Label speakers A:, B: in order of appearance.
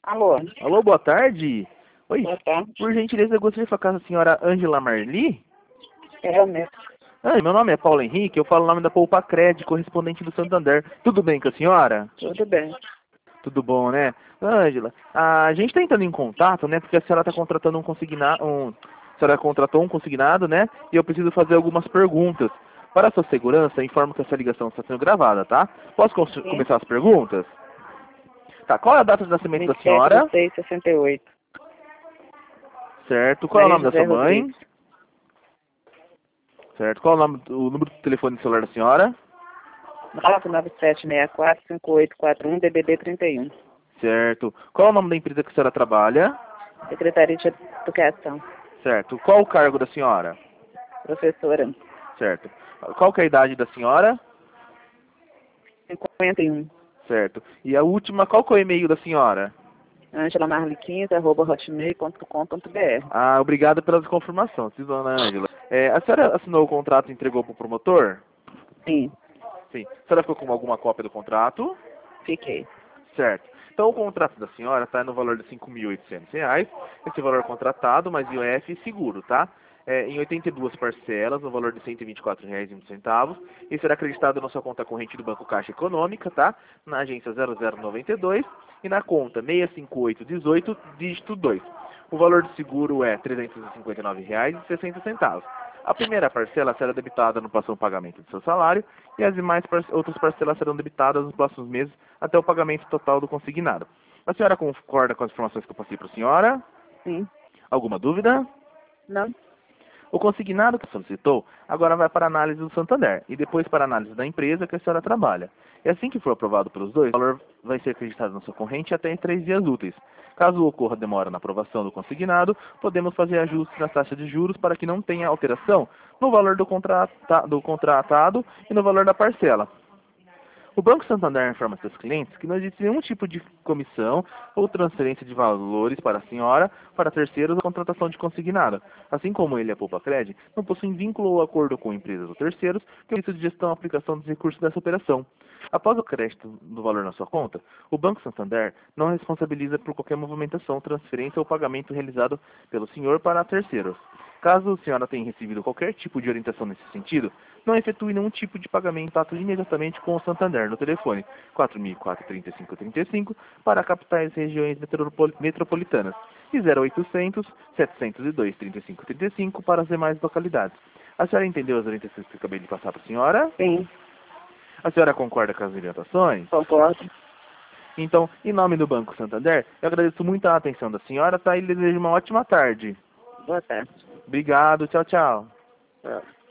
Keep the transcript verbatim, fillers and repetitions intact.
A: Alô?
B: Alô, boa tarde. Oi,
A: Boa tarde.
B: por gentileza, eu gostaria de falar com a senhora Ângela Marli.
A: É eu mesmo.
B: Ah, meu nome é Paulo Henrique, eu falo o nome da Poupa Cred, correspondente do Santander. Tudo bem com a senhora?
A: Tudo bem.
B: Tudo bom, né? Ângela, a gente está entrando em contato, né, porque a senhora está contratando um consignado, um... a senhora contratou um consignado, né, e eu preciso fazer algumas perguntas. Para a sua segurança, informo que essa ligação está sendo gravada, tá? Posso co-
A: Sim.
B: começar as perguntas? Tá, qual é a data de nascimento da
A: vinte e sete
B: senhora?
A: de seis de sessenta e oito.
B: Certo. Qual é o
A: Maria
B: nome da
A: José
B: sua mãe?
A: Rodrigues.
B: Certo. Qual é o nome, o número do telefone celular da senhora?
A: nove nove sete seis quatro cinco oito quatro um D B D trinta e um.
B: Certo. Qual é o nome da empresa que a senhora trabalha?
A: Secretaria de Educação.
B: Certo. Qual o cargo da senhora?
A: Professora.
B: Certo. Qual que é a idade da senhora?
A: cinquenta e um.
B: Certo. E a última, qual que é o e-mail da senhora?
A: Angela Marli quinze, arroba hotmail ponto com ponto br.
B: Ah, obrigado pela confirmação, sim, dona Ângela. É, a senhora assinou o contrato e entregou para o promotor?
A: Sim,
B: Sim. A senhora ficou com alguma cópia do contrato?
A: fiquei.
B: Certo. Então o contrato da senhora está no valor de cinco mil e oitocentos reais. Esse valor contratado, mais I O F e seguro, tá? É, em oitenta e duas parcelas, no valor de cento e vinte e quatro reais e um centavo. E será acreditado na sua conta corrente do Banco Caixa Econômica, tá? Na agência zero zero nove dois e na conta seis cinco oito um oito, dígito dois. O valor do seguro é trezentos e cinquenta e nove reais e sessenta centavos. A primeira parcela será debitada no próximo pagamento do seu salário e as demais par outras parcelas serão debitadas nos próximos meses até o pagamento total do consignado. A senhora concorda com as informações que eu passei para a senhora?
A: Sim.
B: Alguma dúvida?
A: Não?
B: O consignado que solicitou agora vai para a análise do Santander e depois para a análise da empresa que a senhora trabalha. E assim que for aprovado pelos dois, o valor vai ser acreditado na sua corrente até em três dias úteis. Caso ocorra demora na aprovação do consignado, podemos fazer ajustes na taxa de juros para que não tenha alteração no valor do, contrata do contratado e no valor da parcela. O Banco Santander informa seus clientes que não existe nenhum tipo de comissão ou transferência de valores para a senhora, para terceiros ou contratação de consignado. Assim como ele e a Poupa Cred, não possuem vínculo ou acordo com empresas ou terceiros que isso de gestão e aplicação dos recursos dessa operação. Após o crédito do valor na sua conta, o Banco Santander não responsabiliza por qualquer movimentação, transferência ou pagamento realizado pelo senhor para terceiros. Caso a senhora tenha recebido qualquer tipo de orientação nesse sentido, não efetue nenhum tipo de pagamento, contato imediatamente com o Santander no telefone quatro mil e quatro, trinta e cinco, trinta e cinco para capitais e regiões metropol metropolitanas e zero oitocentos, setecentos e dois, trinta e cinco, trinta e cinco para as demais localidades. A senhora entendeu as orientações que eu acabei de passar para a senhora?
A: Sim.
B: A senhora concorda com as orientações?
A: Concordo.
B: Então, em nome do Banco Santander, eu agradeço muito a atenção da senhora, tá? E lhe desejo uma ótima tarde.
A: Boa tarde.
B: Obrigado, tchau, tchau.
A: Tchau.